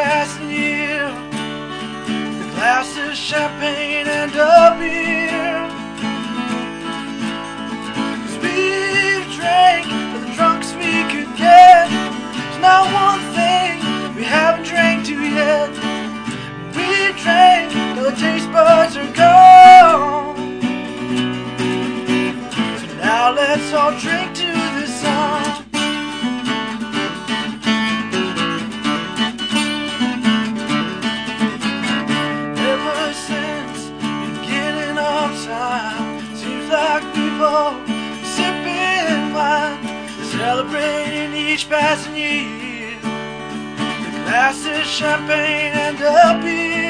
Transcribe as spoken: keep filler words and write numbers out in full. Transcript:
passing year. The glasses, champagne and a beer. 'Cause we've drank for the drunkest we could get. There's not one thing we haven't drank to yet. We drank till the taste buds are gone. So now let's all drink to this song. Ever since the beginning of time, seems like we've all been sipping wine, celebrating each passing year. The glasses, champagne and a beer.